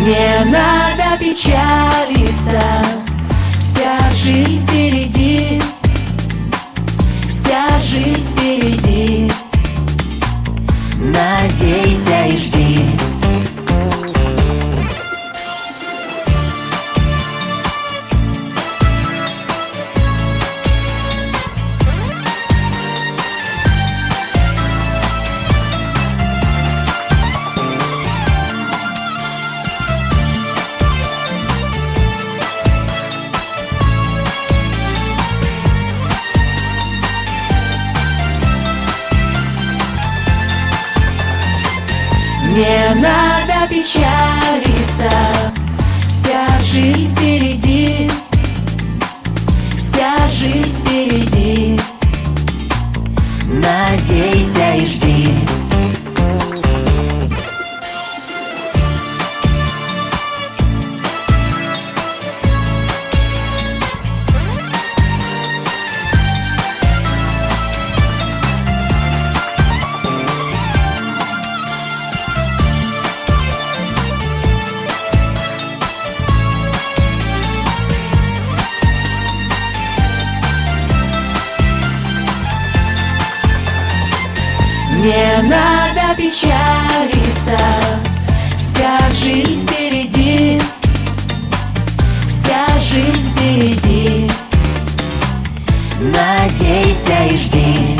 Не надо печалиться, вся жизнь впереди, вся жизнь впереди. Надейся и жди. Не надо печалиться, вся жизнь впереди, вся жизнь впереди. Надейся и жди. Не надо печалиться, вся жизнь впереди, вся жизнь впереди. Надейся и жди.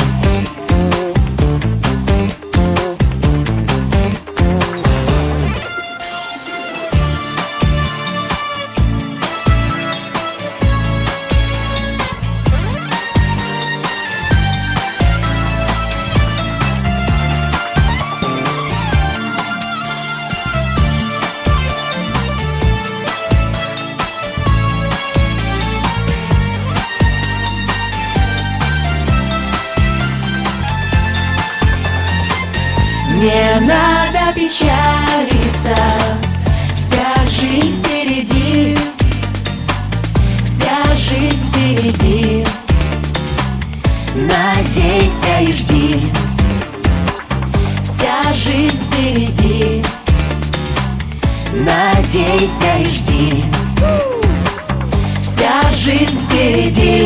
Не надо печалиться, вся жизнь впереди, вся жизнь впереди. Надейся и жди. Вся жизнь впереди. Надейся и жди. Вся жизнь впереди.